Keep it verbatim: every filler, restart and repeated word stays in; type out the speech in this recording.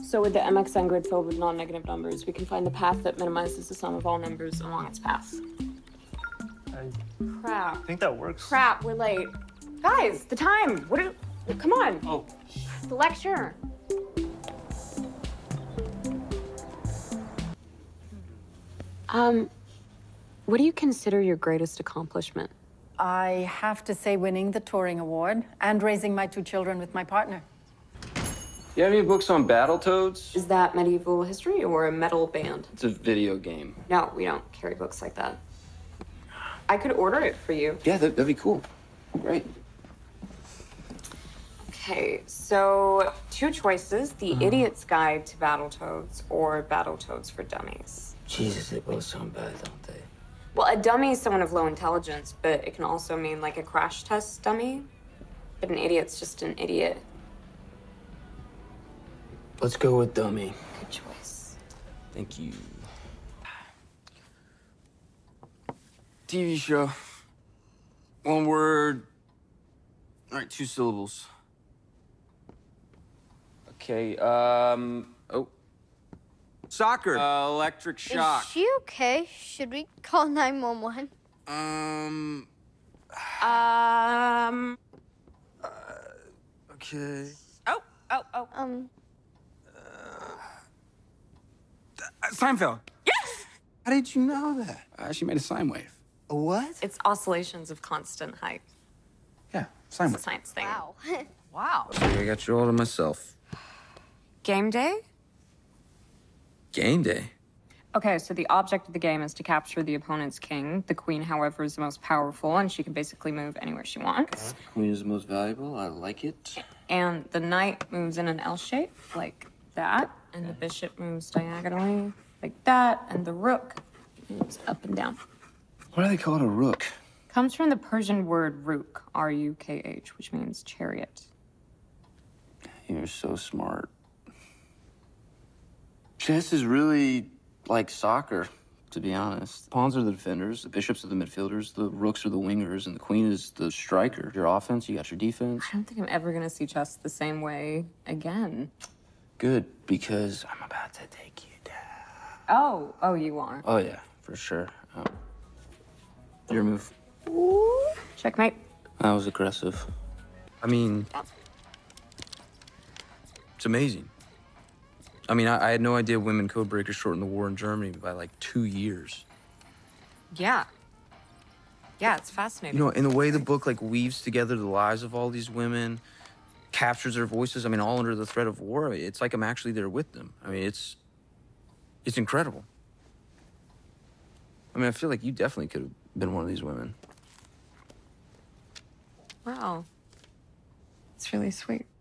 So with the M X N grid filled with non-negative numbers, we can find the path that minimizes the sum of all numbers along its path. I Crap. think that works. Crap, we're late. Guys, the time. What are, come on. Oh. The lecture. Um, what do you consider your greatest accomplishment? I have to say winning the Turing Award and raising my two children with my partner. You have any books on Battletoads? Is that medieval history or a metal band? It's a video game. No, we don't carry books like that. I could order it for you. Yeah, that, that'd be cool. Great. Okay, so two choices, The Uh-huh. Idiot's Guide to Battletoads or Battletoads for Dummies. Jesus, they both sound bad, don't they? Well, a dummy is someone of low intelligence, but it can also mean like a crash test dummy. But an idiot's just an idiot. Let's go with dummy. Good choice. Thank you. T V show. One word. All right, two syllables. Okay, um, oh. Soccer. Uh, electric shock. Is she okay? Should we call nine one one? Um, Um. okay. Oh, oh, oh. Um, Seinfeld. Yes! How did you know that? Uh, she made a sine wave. A what? It's oscillations of constant height. Yeah, sine It's a wave. science thing. wow. Wow. I got you all to myself. Game day? Game day. Okay, so the object of the game is to capture the opponent's king. The queen, however, is the most powerful, and she can basically move anywhere she wants. Queen is the most valuable. I like it. And the knight moves in an L shape, like that. And the bishop moves diagonally, like that. And the rook moves up and down. Why do they call it a rook? Comes from the Persian word ruk, R U K H, which means chariot. You're so smart. Chess is really like soccer, to be honest. Pawns are the defenders, the bishops are the midfielders, the rooks are the wingers, and the queen is the striker. Your offense, you got your defense. I don't think I'm ever gonna see chess the same way again. Good, because I'm about to take you down. Oh, oh, you are. Oh, yeah, for sure. Um, your move. Checkmate. That was aggressive. I mean, it's amazing. I mean, I, I had no idea women code breakers shortened the war in Germany by like two years. Yeah. Yeah, it's fascinating. You know, in the way the book like weaves together the lives of all these women, captures their voices, I mean, all under the threat of war, it's like I'm actually there with them. I mean, it's, it's incredible. I mean, I feel like you definitely could have been one of these women. Wow. It's really sweet.